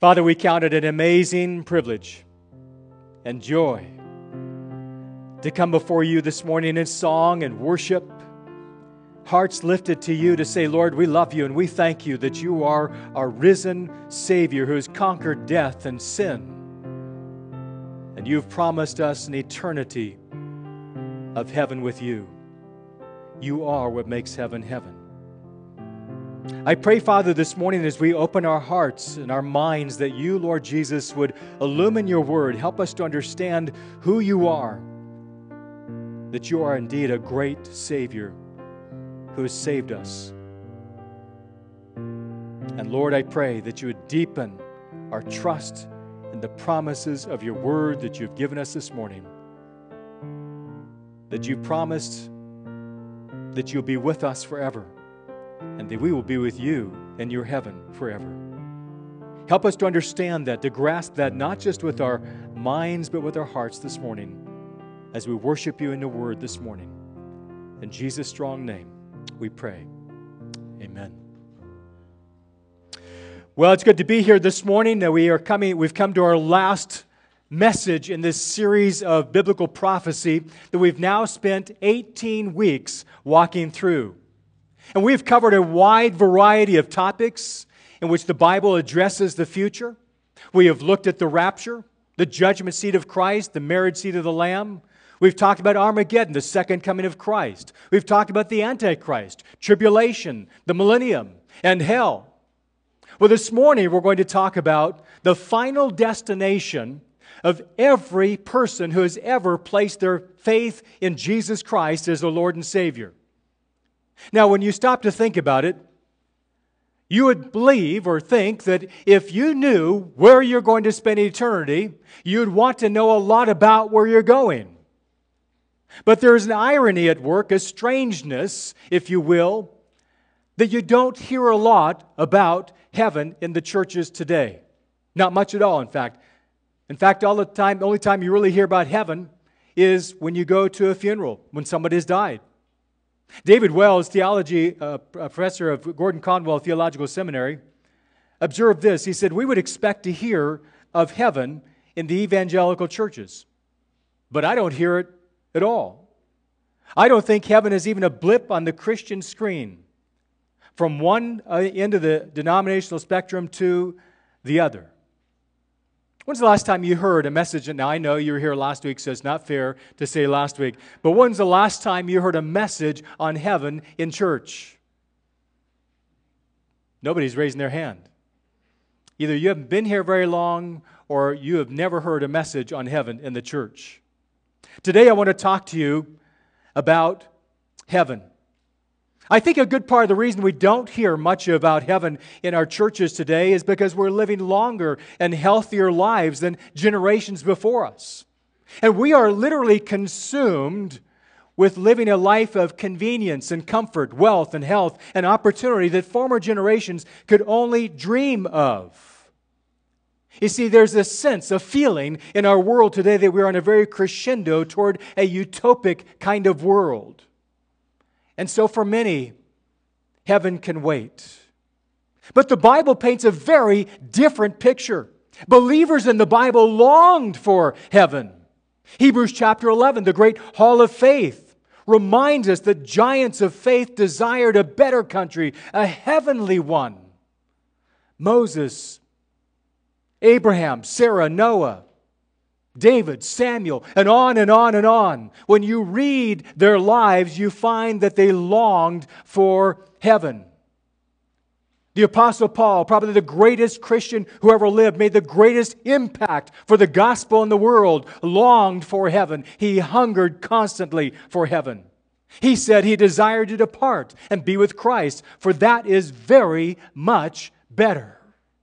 Father, we count it an amazing privilege and joy to come before you this morning in song and worship, hearts lifted to you to say, Lord, we love you and we thank you that you are our risen Savior who has conquered death and sin. And you've promised us an eternity of heaven with you. You are what makes heaven heaven. I pray, Father, this morning as we open our hearts and our minds that you, Lord Jesus, would illumine your word. Help us to understand who you are, that you are indeed a great Savior who has saved us. And Lord, I pray that you would deepen our trust in the promises of your word that you've given us this morning, that you promised that you'll be with us forever, and that we will be with you in your heaven forever. Help us to understand that, to grasp that, not just with our minds, but with our hearts this morning, as we worship you in the Word this morning. In Jesus' strong name, we pray. Amen. Well, it's good to be here this morning. We've come to our last message in this series of biblical prophecy that we've now spent 18 weeks walking through. And we've covered a wide variety of topics in which the Bible addresses the future. We have looked at the rapture, the judgment seat of Christ, the marriage seat of the Lamb. We've talked about Armageddon, the second coming of Christ. We've talked about the Antichrist, tribulation, the millennium, and hell. Well, this morning we're going to talk about the final destination of every person who has ever placed their faith in Jesus Christ as the Lord and Savior. Now, when you stop to think about it, you would believe or think that if you knew where you're going to spend eternity, you'd want to know a lot about where you're going. But there's an irony at work, a strangeness, if you will, that you don't hear a lot about heaven in the churches today. Not much at all, in fact. In fact, the only time you really hear about heaven is when you go to a funeral, when somebody has died. David Wells, theology professor of Gordon Conwell Theological Seminary, observed this. He said, we would expect to hear of heaven in the evangelical churches, but I don't hear it at all. I don't think heaven is even a blip on the Christian screen from one end of the denominational spectrum to the other. When's the last time you heard a message? Now, I know you were here last week, so it's not fair to say last week. But when's the last time you heard a message on heaven in church? Nobody's raising their hand. Either you haven't been here very long, or you have never heard a message on heaven in the church. Today, I want to talk to you about heaven. I think a good part of the reason we don't hear much about heaven in our churches today is because we're living longer and healthier lives than generations before us. And we are literally consumed with living a life of convenience and comfort, wealth and health and opportunity that former generations could only dream of. You see, there's a sense, a feeling in our world today that we're on a very crescendo toward a utopic kind of world. And so for many, heaven can wait. But the Bible paints a very different picture. Believers in the Bible longed for heaven. Hebrews chapter 11, the great hall of faith, reminds us that giants of faith desired a better country, a heavenly one. Moses, Abraham, Sarah, Noah, David, Samuel, and on and on and on. When you read their lives, you find that they longed for heaven. The Apostle Paul, probably the greatest Christian who ever lived, made the greatest impact for the gospel in the world, longed for heaven. He hungered constantly for heaven. He said he desired to depart and be with Christ, for that is very much better.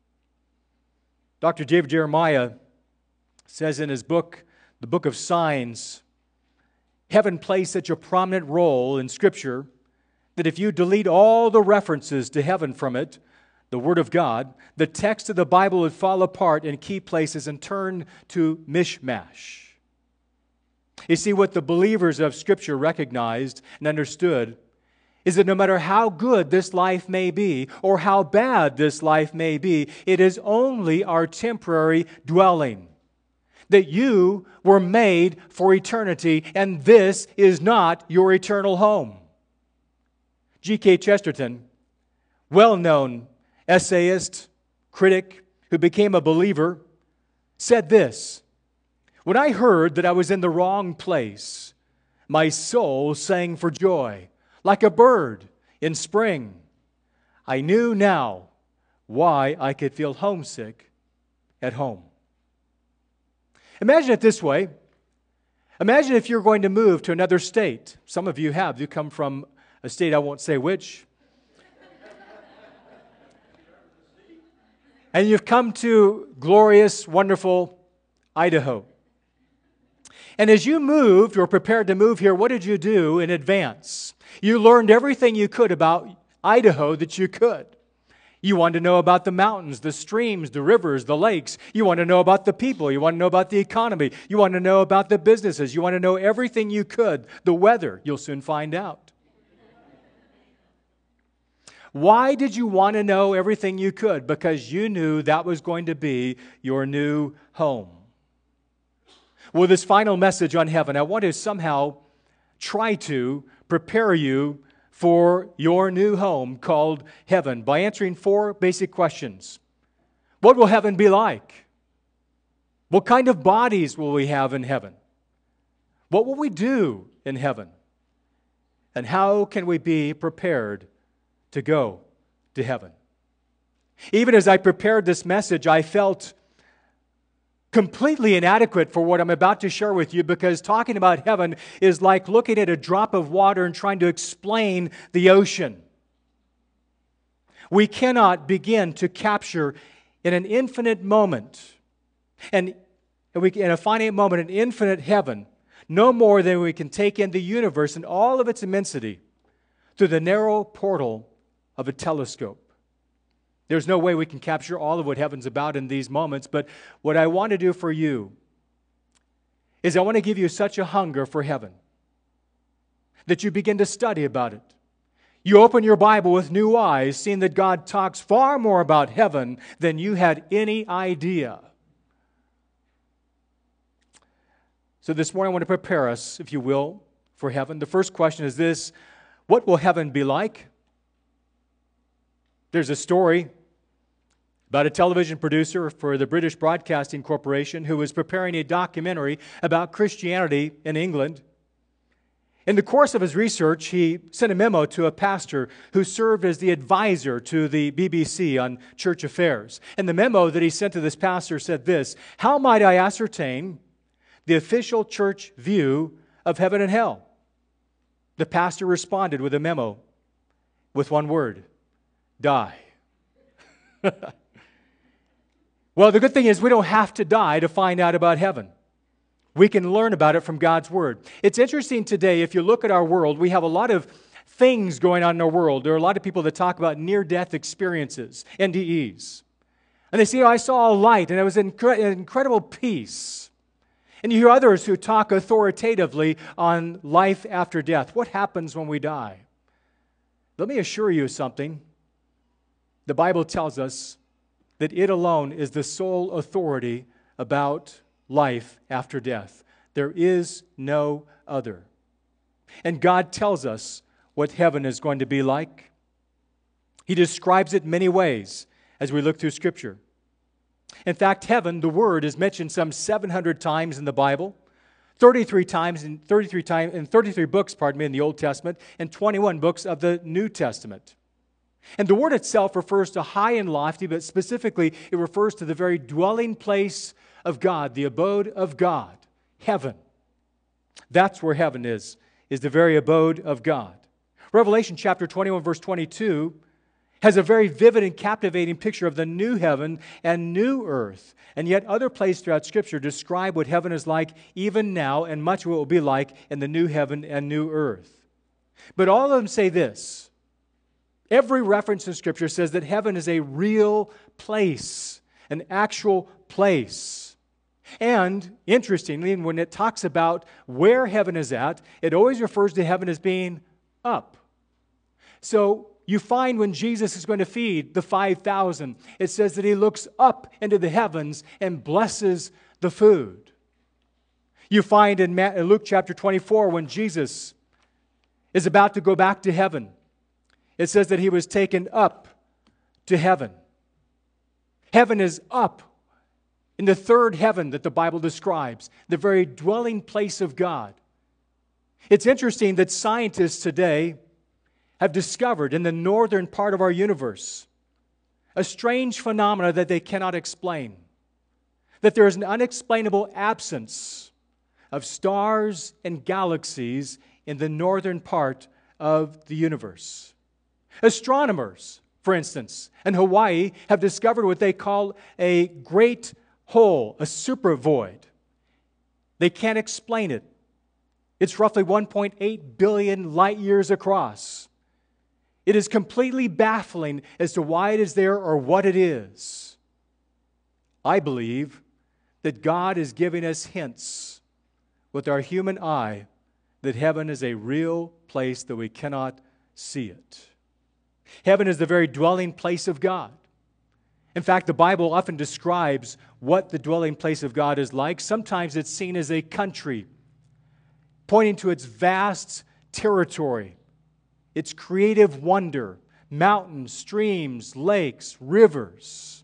Dr. David Jeremiah says in his book, The Book of Signs, heaven plays such a prominent role in Scripture that if you delete all the references to heaven from it, the Word of God, the text of the Bible would fall apart in key places and turn to mishmash. You see, what the believers of Scripture recognized and understood is that no matter how good this life may be or how bad this life may be, it is only our temporary dwelling. That you were made for eternity, and this is not your eternal home. G.K. Chesterton, well-known essayist, critic, who became a believer, said this: "When I heard that I was in the wrong place, my soul sang for joy, like a bird in spring. I knew now why I could feel homesick at home." Imagine it this way. Imagine if you're going to move to another state. Some of you have. You come from a state, I won't say which. And you've come to glorious, wonderful Idaho. And as you moved or prepared to move here, what did you do in advance? You learned everything you could about Idaho that you could. You wanted to know about the mountains, the streams, the rivers, the lakes. You want to know about the people. You want to know about the economy. You want to know about the businesses. You want to know everything you could. The weather, you'll soon find out. Why did you want to know everything you could? Because you knew that was going to be your new home. Well, this final message on heaven, I want to somehow try to prepare you for your new home called heaven by answering 4 basic questions. What will heaven be like? What kind of bodies will we have in heaven? What will we do in heaven? And how can we be prepared to go to heaven? Even as I prepared this message, I felt completely inadequate for what I'm about to share with you, because talking about heaven is like looking at a drop of water and trying to explain the ocean. We cannot begin to capture in an infinite moment, and in a finite moment, an infinite heaven, no more than we can take in the universe and all of its immensity through the narrow portal of a telescope. There's no way we can capture all of what heaven's about in these moments, but what I want to do for you is I want to give you such a hunger for heaven that you begin to study about it. You open your Bible with new eyes, seeing that God talks far more about heaven than you had any idea. So this morning I want to prepare us, if you will, for heaven. The first question is this: what will heaven be like? There's a story about a television producer for the British Broadcasting Corporation who was preparing a documentary about Christianity in England. In the course of his research, he sent a memo to a pastor who served as the advisor to the BBC on church affairs. And the memo that he sent to this pastor said this: "How might I ascertain the official church view of heaven and hell?" The pastor responded with a memo with one word: die. Well, the good thing is we don't have to die to find out about heaven. We can learn about it from God's Word. It's interesting today, if you look at our world, we have a lot of things going on in our world. There are a lot of people that talk about near-death experiences, NDEs. And they say, I saw a light and it was an incredible peace. And you hear others who talk authoritatively on life after death. What happens when we die? Let me assure you something. The Bible tells us that it alone is the sole authority about life after death. There is no other. And God tells us what heaven is going to be like. He describes it many ways as we look through Scripture. In fact, heaven, the word, is mentioned some 700 times in the Bible, 33 books, in the Old Testament, and 21 books of the New Testament. And the word itself refers to high and lofty, but specifically it refers to the very dwelling place of God, the abode of God, heaven. That's where heaven is the very abode of God. Revelation chapter 21, verse 22 has a very vivid and captivating picture of the new heaven and new earth. And yet other places throughout Scripture describe what heaven is like even now, and much of what it will be like in the new heaven and new earth. But all of them say this: every reference in Scripture says that heaven is a real place, an actual place. And, interestingly, when it talks about where heaven is at, it always refers to heaven as being up. So you find when Jesus is going to feed the 5,000, it says that he looks up into the heavens and blesses the food. You find in Luke chapter 24 when Jesus is about to go back to heaven, it says that he was taken up to heaven. Heaven is up in the third heaven that the Bible describes, the very dwelling place of God. It's interesting that scientists today have discovered in the northern part of our universe a strange phenomena that they cannot explain. That there is an unexplainable absence of stars and galaxies in the northern part of the universe. Astronomers, for instance, in Hawaii have discovered what they call a great hole, a supervoid. They can't explain it. It's roughly 1.8 billion light years across. It is completely baffling as to why it is there or what it is. I believe that God is giving us hints with our human eye that heaven is a real place that we cannot see it. Heaven is the very dwelling place of God. In fact, the Bible often describes what the dwelling place of God is like. Sometimes it's seen as a country, pointing to its vast territory, its creative wonder, mountains, streams, lakes, rivers,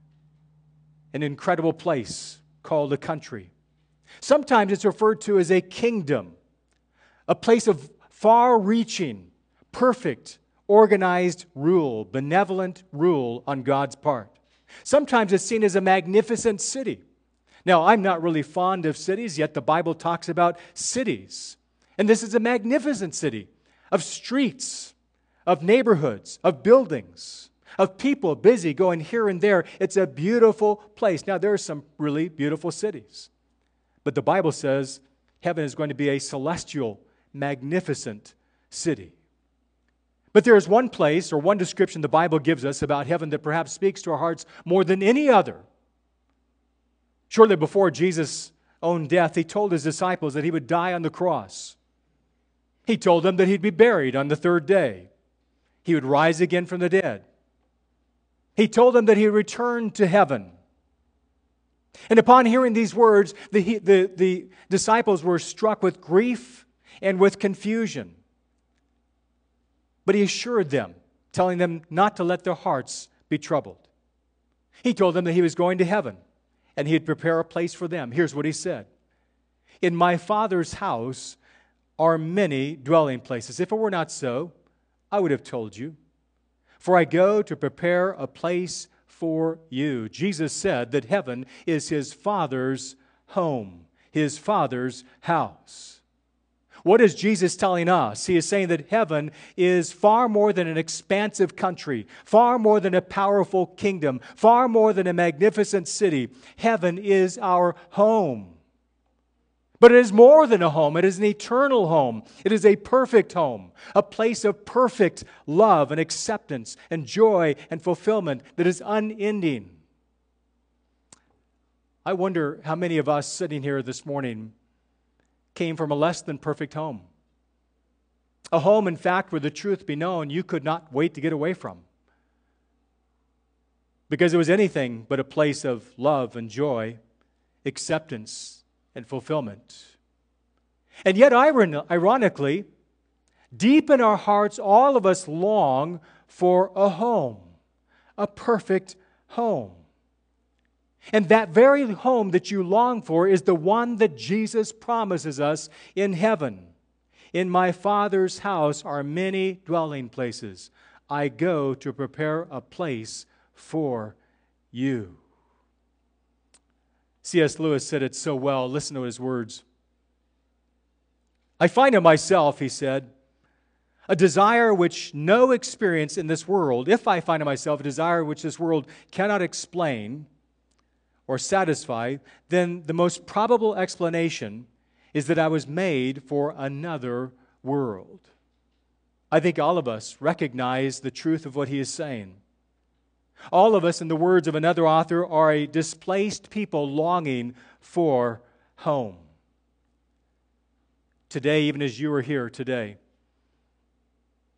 an incredible place called a country. Sometimes it's referred to as a kingdom, a place of far-reaching, perfect, organized rule, benevolent rule on God's part. Sometimes it's seen as a magnificent city. Now, I'm not really fond of cities, yet the Bible talks about cities. And this is a magnificent city of streets, of neighborhoods, of buildings, of people busy going here and there. It's a beautiful place. Now, there are some really beautiful cities. But the Bible says heaven is going to be a celestial, magnificent city. But there is one place or one description the Bible gives us about heaven that perhaps speaks to our hearts more than any other. Shortly before Jesus' own death, he told his disciples that he would die on the cross. He told them that he'd be buried on the third day. He would rise again from the dead. He told them that he would return to heaven. And upon hearing these words, the disciples were struck with grief and with confusion. But he assured them, telling them not to let their hearts be troubled. He told them that he was going to heaven and he'd prepare a place for them. Here's what he said. In my Father's house are many dwelling places. If it were not so, I would have told you. For I go to prepare a place for you. Jesus said that heaven is his Father's home, his Father's house. What is Jesus telling us? He is saying that heaven is far more than an expansive country, far more than a powerful kingdom, far more than a magnificent city. Heaven is our home. But it is more than a home. It is an eternal home. It is a perfect home, a place of perfect love and acceptance and joy and fulfillment that is unending. I wonder how many of us sitting here this morning came from a less than perfect home. A home, in fact, where the truth be known, you could not wait to get away from. Because it was anything but a place of love and joy, acceptance and fulfillment. And yet, ironically, deep in our hearts, all of us long for a home, a perfect home. And that very home that you long for is the one that Jesus promises us in heaven. In my Father's house are many dwelling places. I go to prepare a place for you. C.S. Lewis said it so well. Listen to his words. I find in myself, he said, a desire which no experience in this world, if I find in myself a desire which this world cannot explain or satisfy, then the most probable explanation is that I was made for another world. I think all of us recognize the truth of what he is saying. All of us, in the words of another author, are a displaced people longing for home. Today, even as you are here today,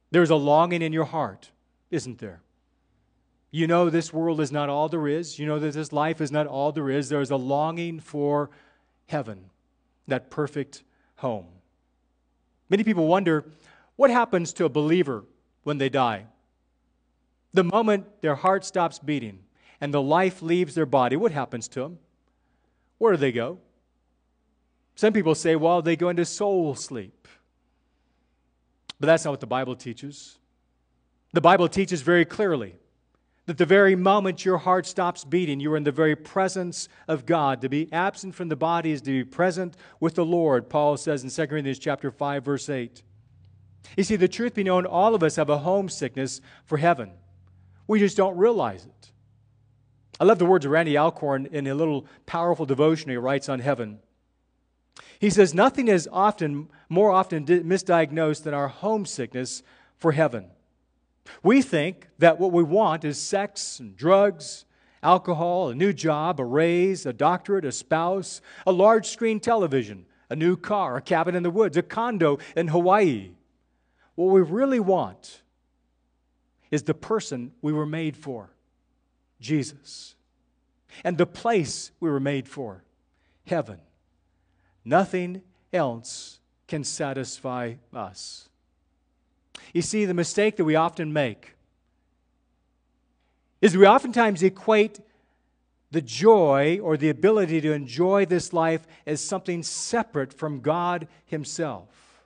There's a longing in your heart, isn't there? You know this world is not all there is. You know that this life is not all there is. There is a longing for heaven, that perfect home. Many people wonder, what happens to a believer when they die? The moment their heart stops beating and the life leaves their body, what happens to them? Where do they go? Some people say, well, they go into soul sleep. But that's not what the Bible teaches. The Bible teaches very clearly that the very moment your heart stops beating, you are in the very presence of God. To be absent from the body is to be present with the Lord, Paul says in 2 Corinthians chapter 5, verse 8. You see, the truth be known, all of us have a homesickness for heaven. We just don't realize it. I love the words of Randy Alcorn in a little powerful devotion he writes on heaven. He says, nothing is more often misdiagnosed than our homesickness for heaven. We think that what we want is sex and drugs, alcohol, a new job, a raise, a doctorate, a spouse, a large screen television, a new car, a cabin in the woods, a condo in Hawaii. What we really want is the person we were made for, Jesus, and the place we were made for, heaven. Nothing else can satisfy us. You see, the mistake that we often make is we oftentimes equate the joy or the ability to enjoy this life as something separate from God Himself.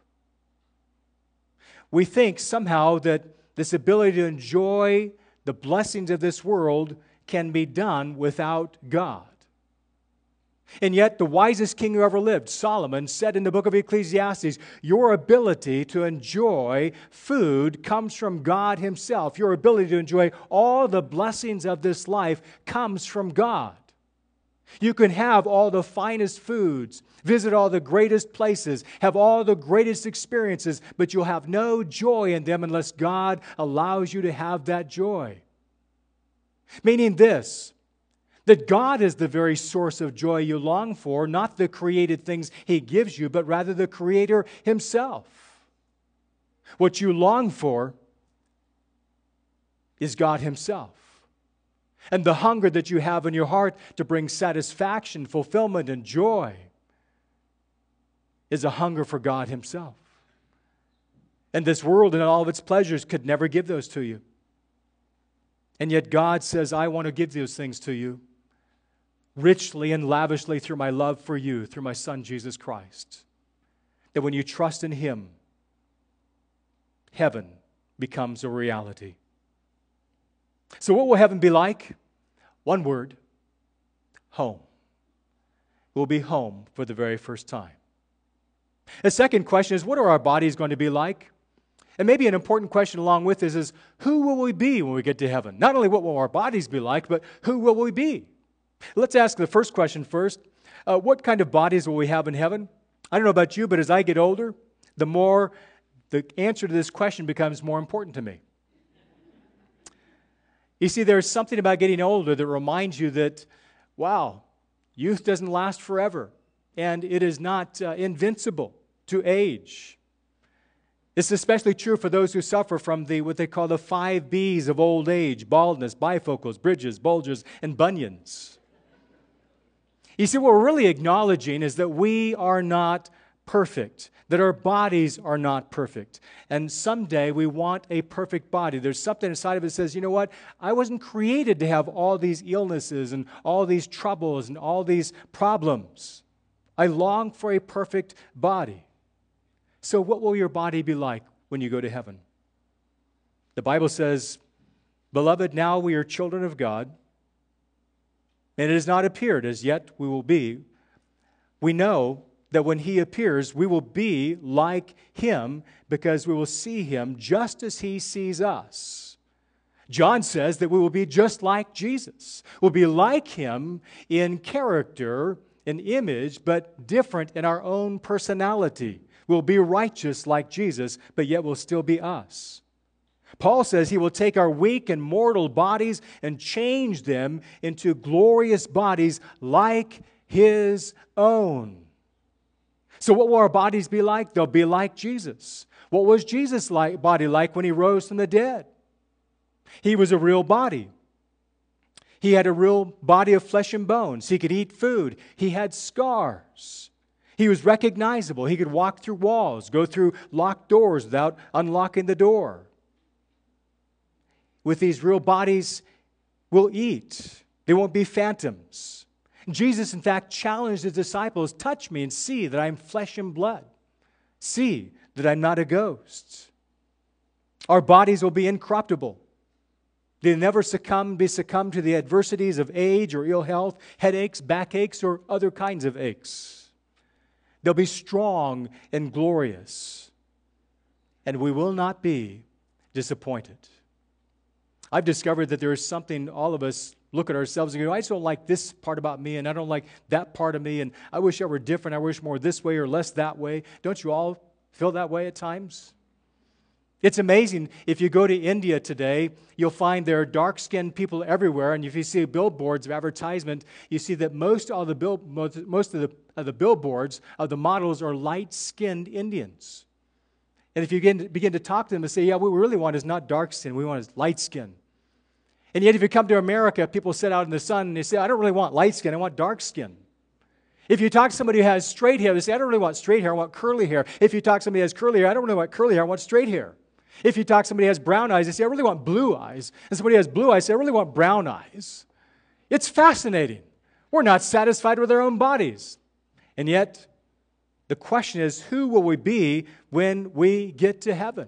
We think somehow that this ability to enjoy the blessings of this world can be done without God. And yet, the wisest king who ever lived, Solomon, said in the book of Ecclesiastes, your ability to enjoy food comes from God Himself. Your ability to enjoy all the blessings of this life comes from God. You can have all the finest foods, visit all the greatest places, have all the greatest experiences, but you'll have no joy in them unless God allows you to have that joy. Meaning this, that God is the very source of joy you long for, not the created things He gives you, but rather the Creator Himself. What you long for is God Himself. And the hunger that you have in your heart to bring satisfaction, fulfillment, and joy is a hunger for God Himself. And this world and all of its pleasures could never give those to you. And yet God says, I want to give those things to you richly and lavishly through my love for you, through my Son, Jesus Christ. That when you trust in Him, heaven becomes a reality. So what will heaven be like? One word, home. We'll be home for the very first time. The second question is, what are our bodies going to be like? And maybe an important question along with this is, who will we be when we get to heaven? Not only what will our bodies be like, but who will we be? Let's ask the first question first. What kind of bodies will we have in heaven? I don't know about you, but as I get older, the more the answer to this question becomes more important to me. You see, there's something about getting older that reminds you that, wow, youth doesn't last forever, and it is not invincible to age. It's especially true for those who suffer from what they call the 5 B's of old age: baldness, bifocals, bridges, bulges, and bunions. You see, what we're really acknowledging is that we are not perfect, that our bodies are not perfect. And someday we want a perfect body. There's something inside of it that says, you know what? I wasn't created to have all these illnesses and all these troubles and all these problems. I long for a perfect body. So what will your body be like when you go to heaven? The Bible says, beloved, now we are children of God, and it has not appeared as yet we will be. We know that when He appears, we will be like Him because we will see Him just as He sees us. John says that we will be just like Jesus. We'll be like Him in character, in image, but different in our own personality. We'll be righteous like Jesus, but yet we'll still be us. Paul says He will take our weak and mortal bodies and change them into glorious bodies like His own. So what will our bodies be like? They'll be like Jesus. What was Jesus' body like when he rose from the dead? He was a real body. He had a real body of flesh and bones. He could eat food. He had scars. He was recognizable. He could walk through walls, go through locked doors without unlocking the door. With these real bodies, we'll eat. They won't be phantoms. Jesus, in fact, challenged his disciples, touch me and see that I'm flesh and blood. See that I'm not a ghost. Our bodies will be incorruptible. They'll never succumb to the adversities of age or ill health, headaches, backaches, or other kinds of aches. They'll be strong and glorious. And we will not be disappointed. I've discovered that there is something all of us look at ourselves and go, I just don't like this part about me, and I don't like that part of me, and I wish I were different. I wish more this way or less that way. Don't you all feel that way at times? It's amazing. If you go to India today, you'll find there are dark-skinned people everywhere, and if you see billboards of advertisement, you see that most of the billboards of the models are light-skinned Indians. And if you begin to talk to them and say, yeah, what we really want is not dark skin, we want is light skin. And yet if you come to America, people sit out in the sun and they say, I don't really want light skin, I want dark skin. If you talk to somebody who has straight hair, they say, I don't really want straight hair, I want curly hair. If you talk to somebody who has curly hair, I don't really want curly hair, I want straight hair. If you talk to somebody who has brown eyes, they say, I really want blue eyes. And somebody who has blue eyes, say, I really want brown eyes. It's fascinating. We're not satisfied with our own bodies. And yet, the question is, who will we be when we get to heaven?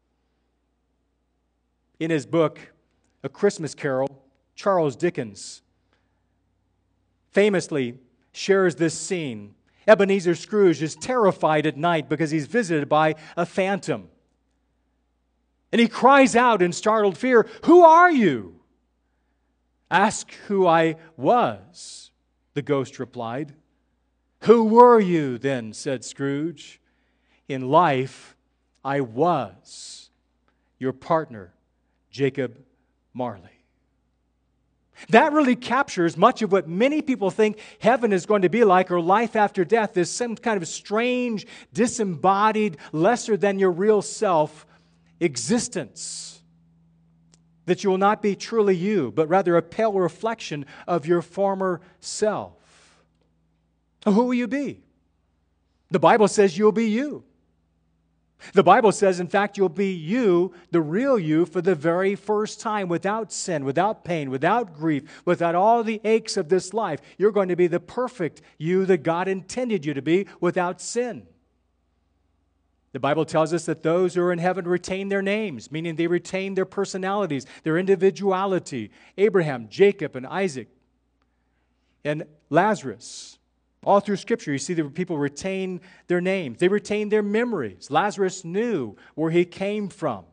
In his book, A Christmas Carol, Charles Dickens famously shares this scene. Ebenezer Scrooge is terrified at night because he's visited by a phantom. And he cries out in startled fear, who are you? Ask who I was, the ghost replied. Who were you then, said Scrooge. In life, I was your partner, Jacob Marley. That really captures much of what many people think heaven is going to be like, or life after death, is some kind of strange, disembodied, lesser than your real self existence. That you will not be truly you, but rather a pale reflection of your former self. Who will you be? The Bible says you'll be you. The Bible says, in fact, you'll be you, the real you, for the very first time, without sin, without pain, without grief, without all the aches of this life. You're going to be the perfect you that God intended you to be, without sin. The Bible tells us that those who are in heaven retain their names, meaning they retain their personalities, their individuality. Abraham, Jacob, and Isaac, and Lazarus. All through Scripture, you see that people retain their names. They retain their memories. Lazarus knew where he came from.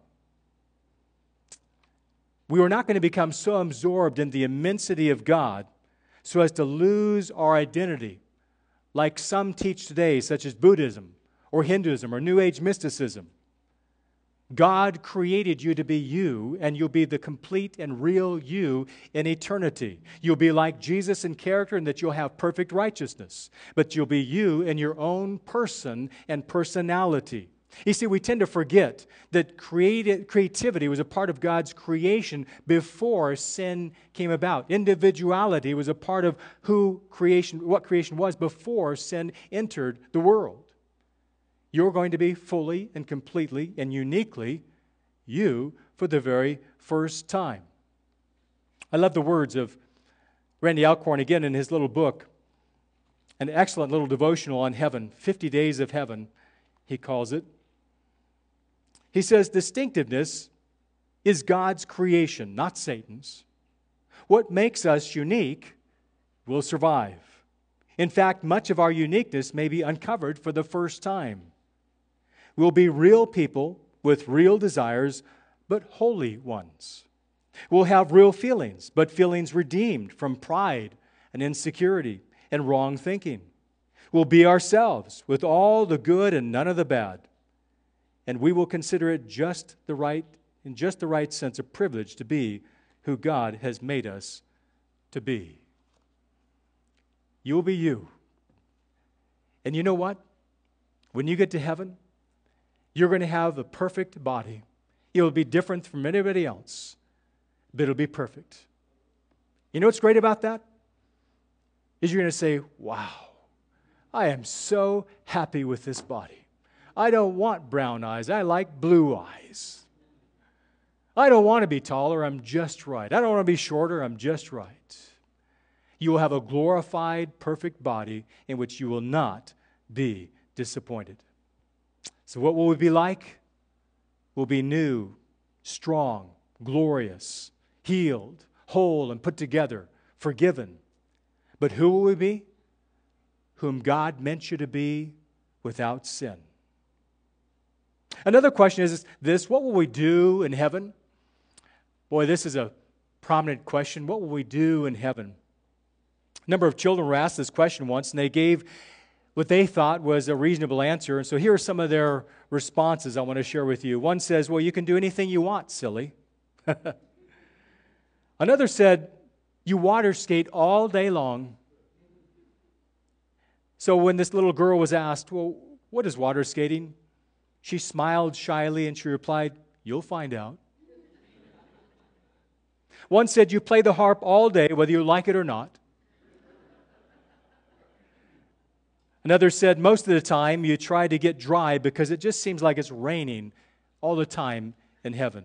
We are not going to become so absorbed in the immensity of God so as to lose our identity, like some teach today, such as Buddhism or Hinduism or New Age mysticism. God created you to be you, and you'll be the complete and real you in eternity. You'll be like Jesus in character in that you'll have perfect righteousness, but you'll be you in your own person and personality. You see, we tend to forget that creativity was a part of God's creation before sin came about. Individuality was a part of what creation was before sin entered the world. You're going to be fully and completely and uniquely you for the very first time. I love the words of Randy Alcorn again in his little book, an excellent little devotional on heaven, 50 Days of Heaven, he calls it. He says, distinctiveness is God's creation, not Satan's. What makes us unique will survive. In fact, much of our uniqueness may be uncovered for the first time. We'll be real people with real desires, but holy ones. We'll have real feelings, but feelings redeemed from pride and insecurity and wrong thinking. We'll be ourselves with all the good and none of the bad. And we will consider it just the right sense of privilege to be who God has made us to be. You'll be you. And you know what? When you get to heaven, you're going to have a perfect body. It will be different from anybody else, but it'll be perfect. You know what's great about that? Is you're going to say, wow, I am so happy with this body. I don't want brown eyes. I like blue eyes. I don't want to be taller. I'm just right. I don't want to be shorter. I'm just right. You will have a glorified, perfect body in which you will not be disappointed. So what will we be like? We'll be new, strong, glorious, healed, whole, and put together, forgiven. But who will we be? Whom God meant you to be without sin. Another question is this: what will we do in heaven? Boy, this is a prominent question. What will we do in heaven? A number of children were asked this question once, and they gave what they thought was a reasonable answer. And so here are some of their responses I want to share with you. One says, well, you can do anything you want, silly. Another said, you water skate all day long. So when this little girl was asked, well, what is water skating? She smiled shyly and she replied, you'll find out. One said, you play the harp all day, whether you like it or not. Another said, most of the time you try to get dry because it just seems like it's raining all the time in heaven.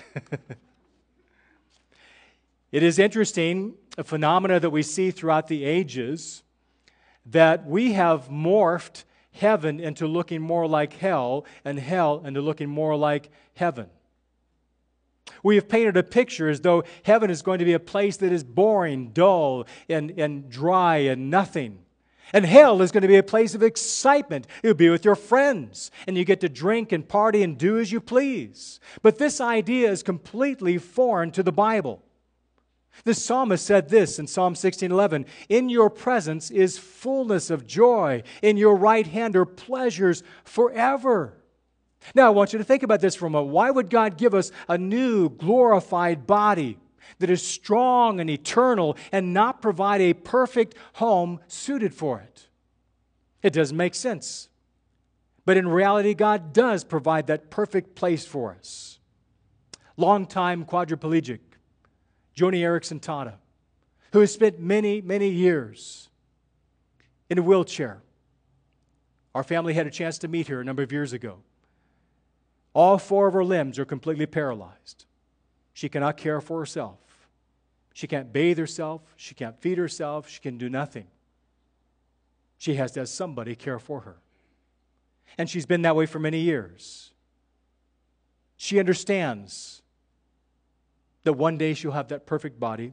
It is interesting, a phenomena that we see throughout the ages, that we have morphed heaven into looking more like hell, and hell into looking more like heaven. We have painted a picture as though heaven is going to be a place that is boring, dull, and dry, and nothing. And hell is going to be a place of excitement. You'll be with your friends, and you get to drink and party and do as you please. But this idea is completely foreign to the Bible. The psalmist said this in Psalm 16:11, in your presence is fullness of joy. In your right hand are pleasures forever. Now, I want you to think about this for a moment. Why would God give us a new, glorified body that is strong and eternal and not provide a perfect home suited for it? It doesn't make sense. But in reality, God does provide that perfect place for us. Longtime quadriplegic Joni Eareckson Tada, who has spent many, many years in a wheelchair. Our family had a chance to meet her a number of years ago. All 4 of her limbs are completely paralyzed. She cannot care for herself. She can't bathe herself. She can't feed herself. She can do nothing. She has to have somebody care for her. And she's been that way for many years. She understands that one day she'll have that perfect body.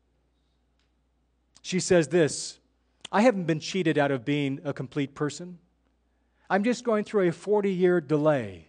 She says this, I haven't been cheated out of being a complete person. I'm just going through a 40-year delay.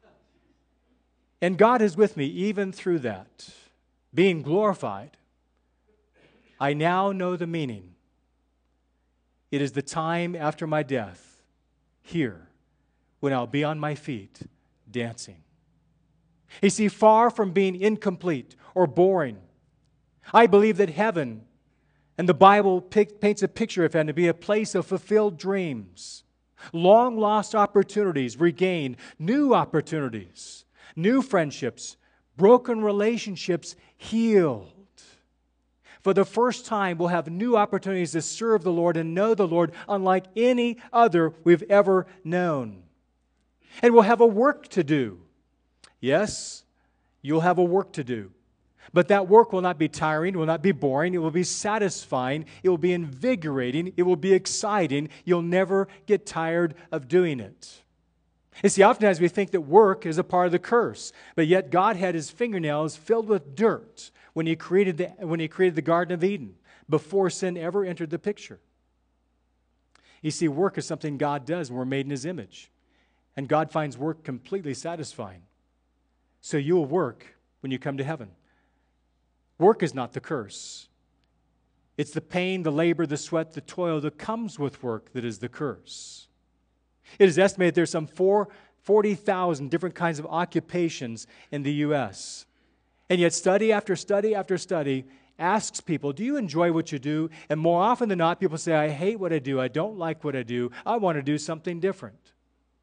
And God is with me even through that. Being glorified, I now know the meaning. It is the time after my death, here, when I'll be on my feet, dancing. You see, far from being incomplete or boring, I believe that heaven, and the Bible paints a picture of heaven to be a place of fulfilled dreams, long-lost opportunities regained, new opportunities, new friendships, broken relationships healed. For the first time, we'll have new opportunities to serve the Lord and know the Lord unlike any other we've ever known. And we'll have a work to do. Yes, you'll have a work to do. But that work will not be tiring, it will not be boring, it will be satisfying, it will be invigorating, it will be exciting. You'll never get tired of doing it. You see, oftentimes we think that work is a part of the curse, but yet God had His fingernails filled with dirt when He created the Garden of Eden, before sin ever entered the picture. You see, work is something God does, and we're made in His image. And God finds work completely satisfying. So you will work when you come to heaven. Work is not the curse. It's the pain, the labor, the sweat, the toil that comes with work that is the curse. It is estimated there's some 40,000 different kinds of occupations in the U.S. And yet study after study after study asks people, do you enjoy what you do? And more often than not, people say, I hate what I do. I don't like what I do. I want to do something different.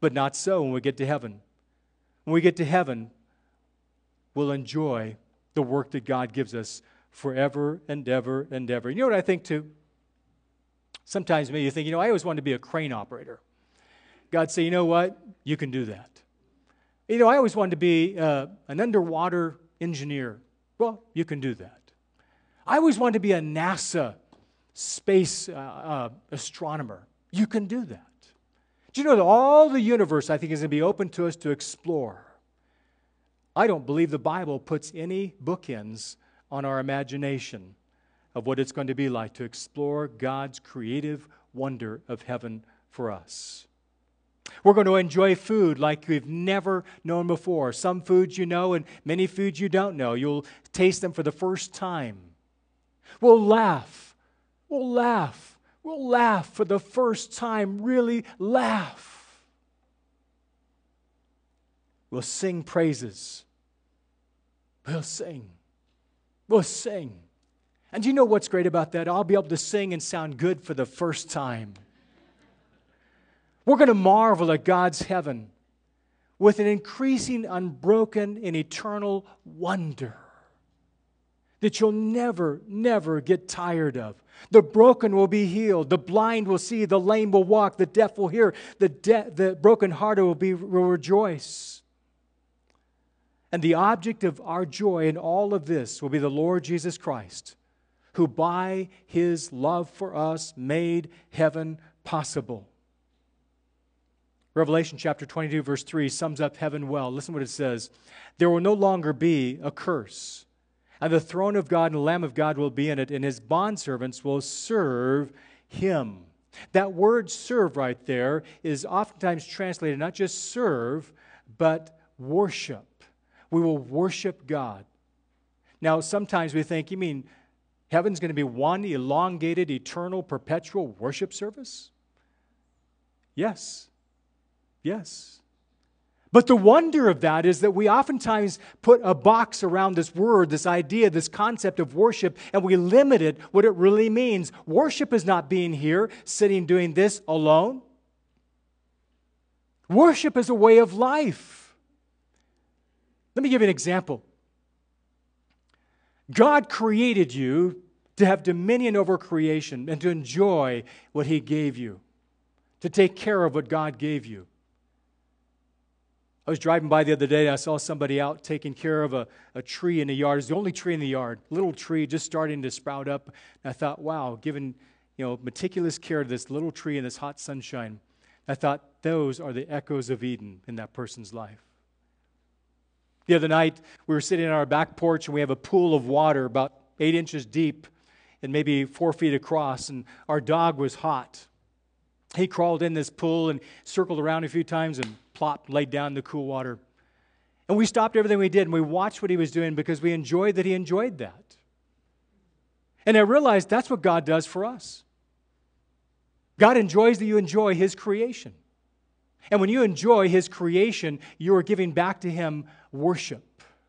But not so when we get to heaven. When we get to heaven, we'll enjoy the work that God gives us forever and ever and ever. You know what I think too? Sometimes maybe you think, I always wanted to be a crane operator. God say, you know what? You can do that. I always wanted to be an underwater engineer. Well, you can do that. I always wanted to be a NASA space astronomer. You can do that. Do you know that all the universe, I think, is going to be open to us to explore? I don't believe the Bible puts any bookends on our imagination of what it's going to be like to explore God's creative wonder of heaven for us. We're going to enjoy food like we've never known before. Some foods you know and many foods you don't know. You'll taste them for the first time. We'll laugh. We'll laugh. We'll laugh for the first time. Really laugh. We'll sing praises. We'll sing. We'll sing. And you know what's great about that? I'll be able to sing and sound good for the first time. We're going to marvel at God's heaven with an increasing, unbroken, and eternal wonder that you'll never, never get tired of. The broken will be healed. The blind will see. The lame will walk. The deaf will hear. The brokenhearted will rejoice. And the object of our joy in all of this will be the Lord Jesus Christ, who by His love for us made heaven possible. Revelation chapter 22, verse 3 sums up heaven well. Listen what it says. There will no longer be a curse, and the throne of God and the Lamb of God will be in it, and His bondservants will serve Him. That word serve right there is oftentimes translated not just serve, but worship. We will worship God. Now, sometimes we think, you mean heaven's going to be one elongated, eternal, perpetual worship service? Yes. Yes. But the wonder of that is that we oftentimes put a box around this word, this idea, this concept of worship, and we limit it, what it really means. Worship is not being here, sitting, doing this alone. Worship is a way of life. Let me give you an example. God created you to have dominion over creation and to enjoy what He gave you, to take care of what God gave you. I was driving by the other day and I saw somebody out taking care of a tree in the yard. It's the only tree in the yard, little tree just starting to sprout up. And I thought, wow, given meticulous care to this little tree in this hot sunshine, I thought those are the echoes of Eden in that person's life. The other night, we were sitting on our back porch and we have a pool of water about 8 inches deep and maybe 4 feet across, and our dog was hot. He crawled in this pool and circled around a few times and plopped, laid down in the cool water. And we stopped everything we did and we watched what he was doing because we enjoyed that he enjoyed that. And I realized that's what God does for us. God enjoys that you enjoy His creation. And when you enjoy His creation, you are giving back to Him worship.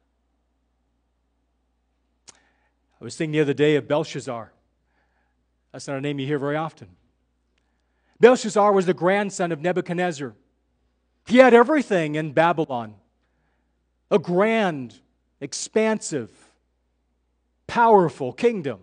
I was thinking the other day of Belshazzar. That's not a name you hear very often. Belshazzar was the grandson of Nebuchadnezzar. He had everything in Babylon. A grand, expansive, powerful kingdom.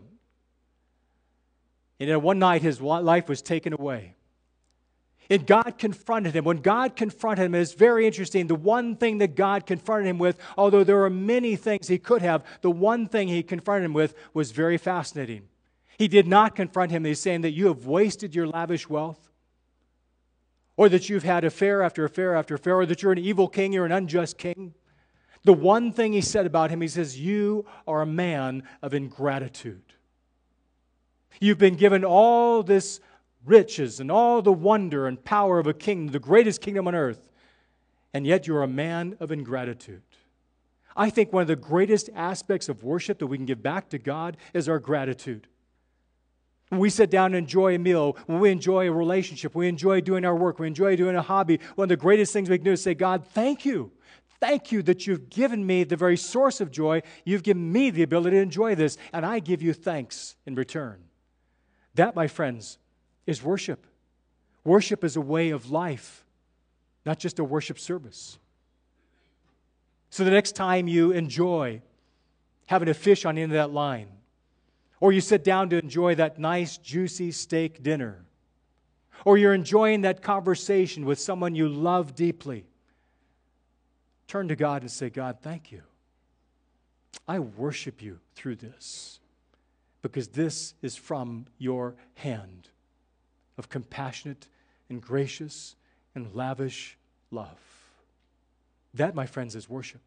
And then one night his life was taken away. And God confronted him. When God confronted him, it's very interesting. The one thing that God confronted him with, although there are many things He could have, the one thing He confronted him with was very fascinating. He did not confront him. He's saying that you have wasted your lavish wealth, or that you've had affair after affair after affair, or that you're an evil king, you're an unjust king. The one thing He said about him, He says, you are a man of ingratitude. You've been given all this riches and all the wonder and power of a kingdom, the greatest kingdom on earth, and yet you're a man of ingratitude. I think one of the greatest aspects of worship that we can give back to God is our gratitude. When we sit down and enjoy a meal, when we enjoy a relationship, we enjoy doing our work, we enjoy doing a hobby, one of the greatest things we can do is say, God, thank you. Thank you that you've given me the very source of joy. You've given me the ability to enjoy this, and I give you thanks in return. That, my friends, is worship. Worship is a way of life. not just a worship service. So the next time you enjoy having a fish on the end of that line, or you sit down to enjoy that nice, juicy steak dinner, or you're enjoying that conversation with someone you love deeply, turn to God and say, God, thank you. I worship you through this because this is from your hand of compassionate and gracious and lavish love. That, my friends, is worship.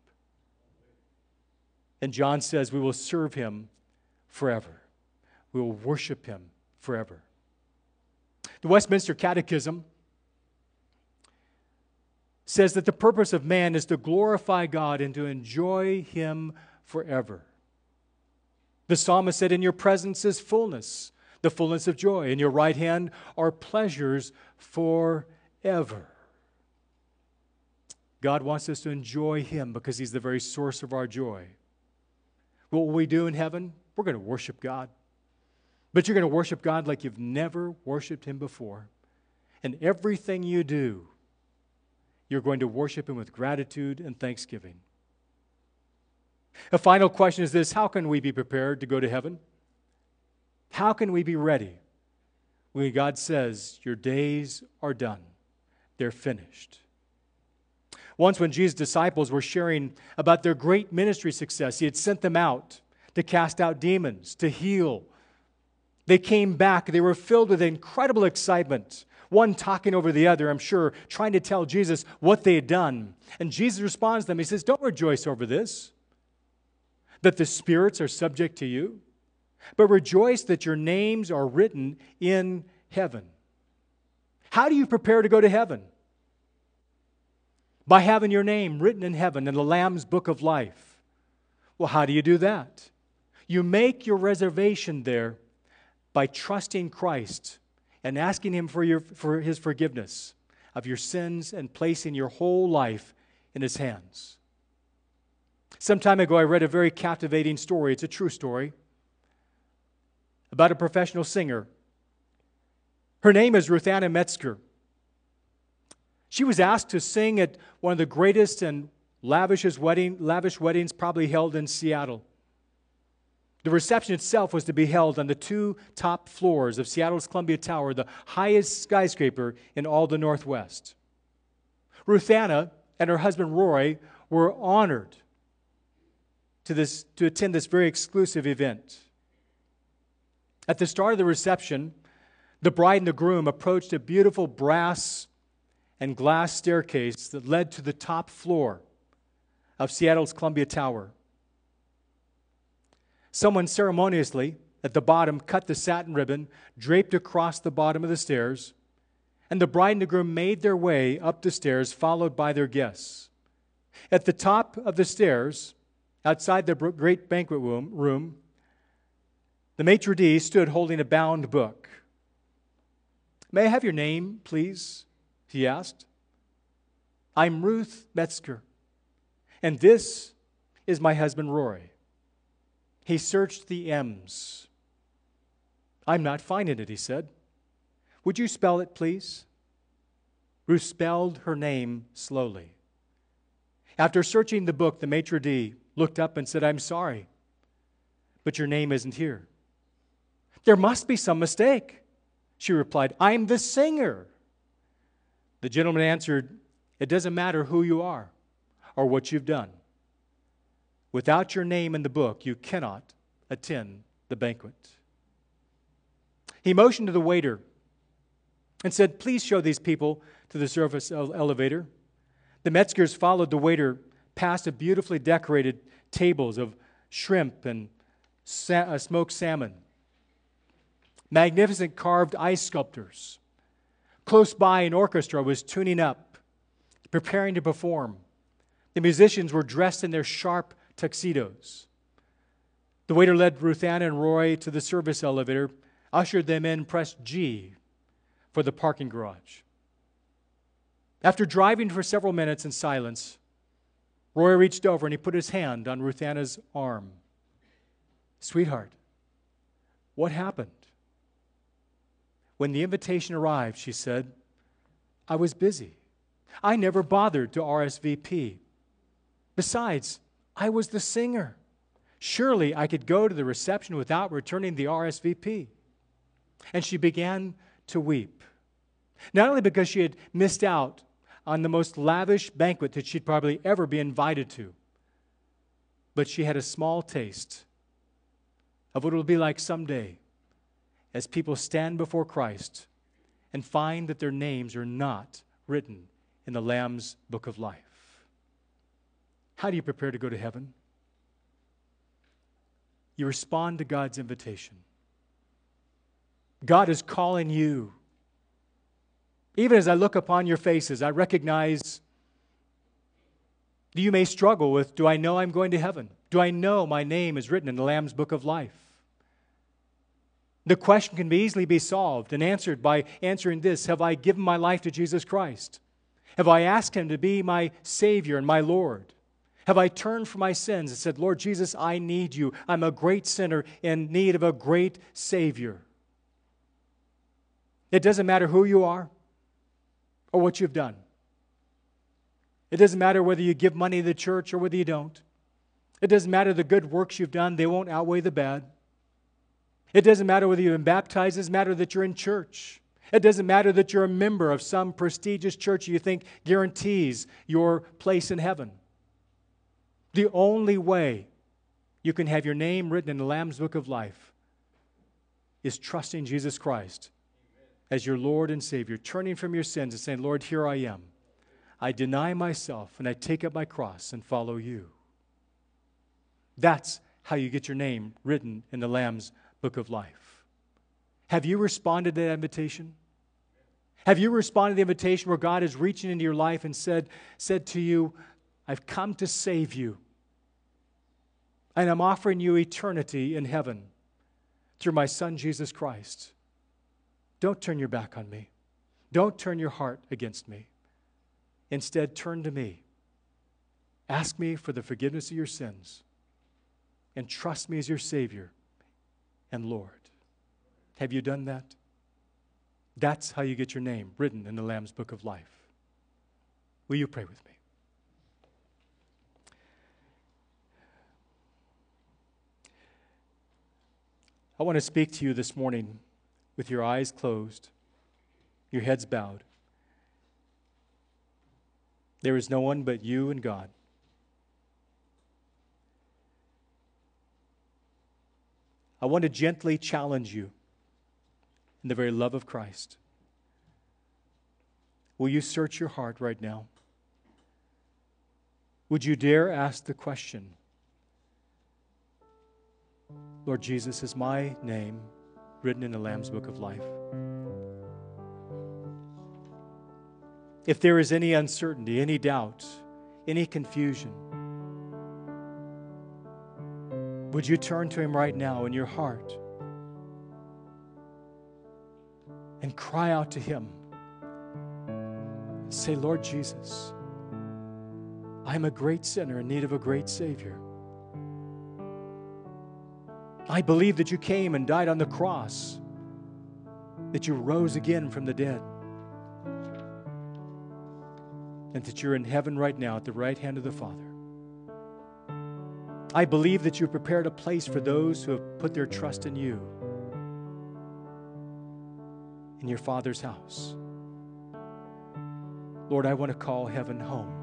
And John says we will serve him forever. We will worship him forever. The Westminster Catechism says that the purpose of man is to glorify God and to enjoy him forever. The psalmist said, in your presence is fullness, the fullness of joy. In your right hand are pleasures forever. God wants us to enjoy him because he's the very source of our joy. What will we do in heaven? We're going to worship God. But you're going to worship God like you've never worshiped him before. And everything you do, you're going to worship him with gratitude and thanksgiving. A final question is this: how can we be prepared to go to heaven? How can we be ready when God says, your days are done, they're finished? Once when Jesus' disciples were sharing about their great ministry success, he had sent them out to cast out demons, to heal. They came back. They were filled with incredible excitement, one talking over the other, I'm sure, trying to tell Jesus what they had done. And Jesus responds to them. He says, don't rejoice over this, that the spirits are subject to you, but rejoice that your names are written in heaven. How do you prepare to go to heaven? By having your name written in heaven in the Lamb's book of life. Well, how do you do that? You make your reservation there by trusting Christ and asking him for his forgiveness of your sins and placing your whole life in his hands. Some time ago, I read a very captivating story. It's a true story about a professional singer. Her name is Ruth Anna Metzger. She was asked to sing at one of the greatest and lavish weddings probably held in Seattle. The reception itself was to be held on the 2 top floors of Seattle's Columbia Tower, the highest skyscraper in all the Northwest. Ruth Anna and her husband Roy were honored to attend this very exclusive event. At the start of the reception, the bride and the groom approached a beautiful brass and glass staircase that led to the top floor of Seattle's Columbia Tower. Someone ceremoniously, at the bottom, cut the satin ribbon draped across the bottom of the stairs, and the bride and the groom made their way up the stairs, followed by their guests. At the top of the stairs, outside the great banquet room, the maitre d' stood holding a bound book. "May I have your name, please?" he asked. "I'm Ruth Metzger, and this is my husband Roy." He searched the M's. "I'm not finding it," he said. "Would you spell it, please?" Ruth spelled her name slowly. After searching the book, the maitre d' looked up and said, "I'm sorry, but your name isn't here." "There must be some mistake," she replied. "I'm the singer." The gentleman answered, "It doesn't matter who you are or what you've done. Without your name in the book, you cannot attend the banquet." He motioned to the waiter and said, "Please show these people to the service elevator." The Metzgers followed the waiter past a beautifully decorated tables of shrimp and smoked salmon, magnificent carved ice sculptures. Close by, an orchestra was tuning up, preparing to perform. The musicians were dressed in their sharp tuxedos. The waiter led Ruth Anna and Roy to the service elevator, ushered them in, pressed G for the parking garage. After driving for several minutes in silence, Roy reached over and he put his hand on Ruth Anna's arm. "Sweetheart, what happened?" "When the invitation arrived," she said, "I was busy. I never bothered to RSVP. Besides, I was the singer. Surely I could go to the reception without returning the RSVP. And she began to weep. Not only because she had missed out on the most lavish banquet that she'd probably ever be invited to, but she had a small taste of what it will be like someday as people stand before Christ and find that their names are not written in the Lamb's Book of Life. How do you prepare to go to heaven? You respond to God's invitation. God is calling you. Even as I look upon your faces, I recognize that you may struggle with, do I know I'm going to heaven? Do I know my name is written in the Lamb's Book of Life? The question can easily be solved and answered by answering this: have I given my life to Jesus Christ? Have I asked Him to be my Savior and my Lord? Have I turned from my sins and said, Lord Jesus, I need you. I'm a great sinner in need of a great Savior. It doesn't matter who you are or what you've done. It doesn't matter whether you give money to the church or whether you don't. It doesn't matter the good works you've done. They won't outweigh the bad. It doesn't matter whether you've been baptized. It doesn't matter that you're in church. It doesn't matter that you're a member of some prestigious church you think guarantees your place in heaven. The only way you can have your name written in the Lamb's Book of Life is trusting Jesus Christ as your Lord and Savior, turning from your sins and saying, Lord, here I am. I deny myself and I take up my cross and follow you. That's how you get your name written in the Lamb's Book of Life. Have you responded to that invitation? Have you responded to the invitation where God is reaching into your life and said to you, I've come to save you, and I'm offering you eternity in heaven through my Son, Jesus Christ. Don't turn your back on me. Don't turn your heart against me. Instead, turn to me. Ask me for the forgiveness of your sins and trust me as your Savior and Lord. Have you done that? That's how you get your name written in the Lamb's Book of Life. Will you pray with me? I want to speak to you this morning with your eyes closed, your heads bowed. There is no one but you and God. I want to gently challenge you in the very love of Christ. Will you search your heart right now? Would you dare ask the question, Lord Jesus, is my name written in the Lamb's Book of Life? If there is any uncertainty, any doubt, any confusion, would you turn to Him right now in your heart and cry out to Him? Say, Lord Jesus, I am a great sinner in need of a great Savior. I believe that you came and died on the cross, that you rose again from the dead, and that you're in heaven right now at the right hand of the Father. I believe that you prepared a place for those who have put their trust in you, in your Father's house. Lord, I want to call heaven home.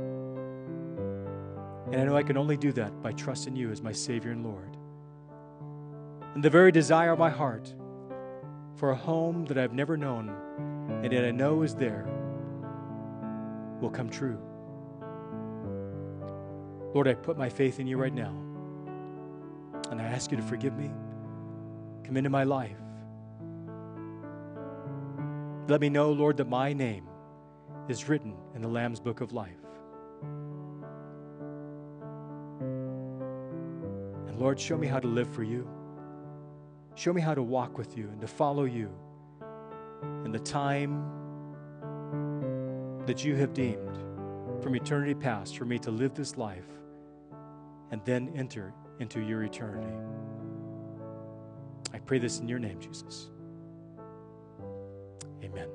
And I know I can only do that by trusting you as my Savior and Lord. And the very desire of my heart for a home that I've never known and yet I know is there will come true. Lord, I put my faith in you right now. And I ask you to forgive me. Come into my life. Let me know, Lord, that my name is written in the Lamb's Book of Life. And Lord, show me how to live for you. Show me how to walk with you and to follow you in the time that you have deemed from eternity past for me to live this life and then enter into your eternity. I pray this in your name, Jesus. Amen.